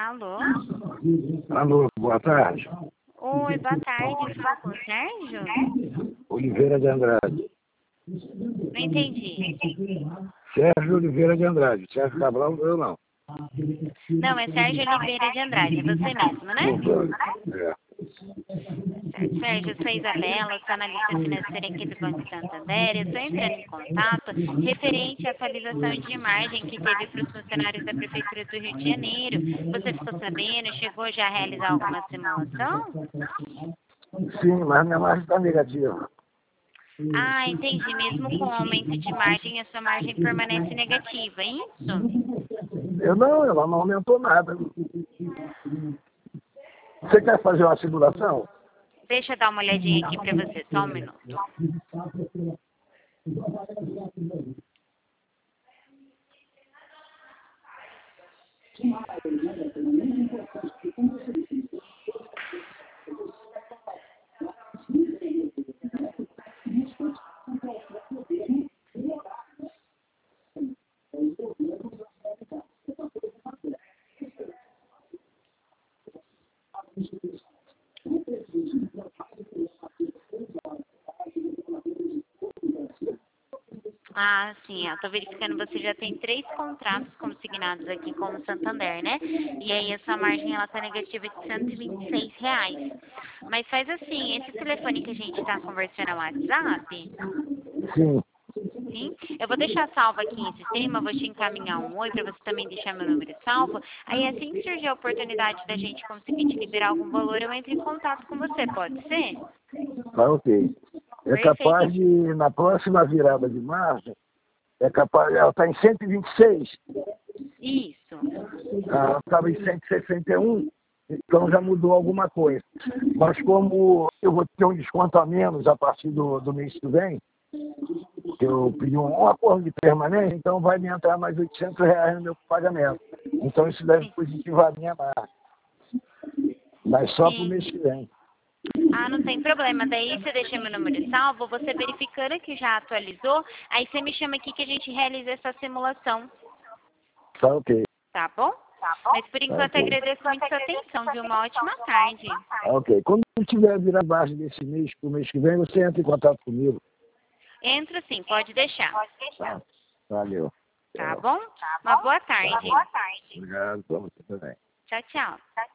Alô? Alô, boa tarde. Oi, boa tarde. Fala com o Sérgio? Oliveira de Andrade. Não entendi. Sérgio Oliveira de Andrade. Sérgio Cabral, eu não. Não, é Sérgio Oliveira de Andrade. É você mesmo, né? É. Certo. Sérgio, eu sou Isabela, sou analista financeira aqui do Banco Santander. Eu estou entrando em contato referente à atualização de margem que teve para os funcionários da Prefeitura do Rio de Janeiro. Você ficou sabendo? Chegou já a realizar alguma simulação? Sim, mas minha margem está negativa. Ah, entendi. Mesmo com o aumento de margem, a sua margem permanece negativa, é isso? Ela não aumentou nada. Você quer fazer uma simulação? Deixa eu dar uma olhadinha aqui para você, só um minuto. Ah, sim, eu tô verificando, você já tem 3 contratos consignados aqui com o Santander, né? E aí a sua margem, ela tá negativa de R$ 126. Mas faz assim, esse telefone que a gente tá conversando é o WhatsApp? Sim. Sim, eu vou deixar salvo aqui em sistema, vou te encaminhar um oi para você também deixar meu número salvo. Aí assim que surgir a oportunidade da gente conseguir te liberar algum valor, eu entro em contato com você, pode ser? Tá ok. É capaz Perfeito. de, na próxima virada de margem, ela está em 126, Isso. ela estava em 161, então já mudou alguma coisa. Mas como eu vou ter um desconto a menos a partir do mês que vem, eu pedi um acordo de permanência, então vai me entrar mais R$ 800 no meu pagamento. Então isso deve Sim. positivar a minha margem, mas só para o mês Sim. que vem. Ah, não tem problema. Daí você deixa meu número salvo, você verificando que já atualizou, aí você me chama aqui que a gente realiza essa simulação, Tá ok. tá bom? Mas por Tá enquanto ok. agradeço muito a sua atenção, viu? Uma ótima tarde. Tá ok. Quando tiver virar margem desse mês para o mês que vem, você entra em contato comigo. Entro sim, pode deixar. Tá. Valeu. Tá Tchau. bom? Uma boa tarde. Obrigado para você também. Tchau, tchau.